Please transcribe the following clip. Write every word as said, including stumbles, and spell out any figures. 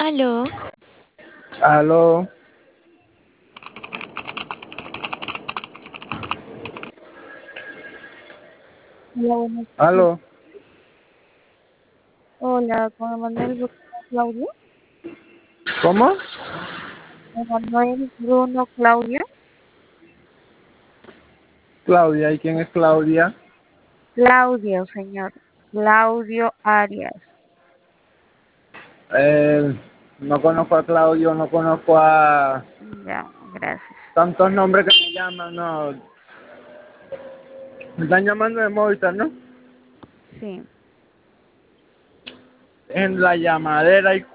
Aló, Aló, Hola, buenas tardes. aló, Hola, con Manuel Bruno Claudia. ¿cómo? Con Manuel Bruno Claudia. Claudia, ¿y quién es Claudia? Claudio, señor. Claudio Arias. Eh, no conozco a Claudio, no conozco a Ya, gracias. tantos nombres que me llaman, no. Me están llamando de Movistar, ¿no? Sí. En la llamadera y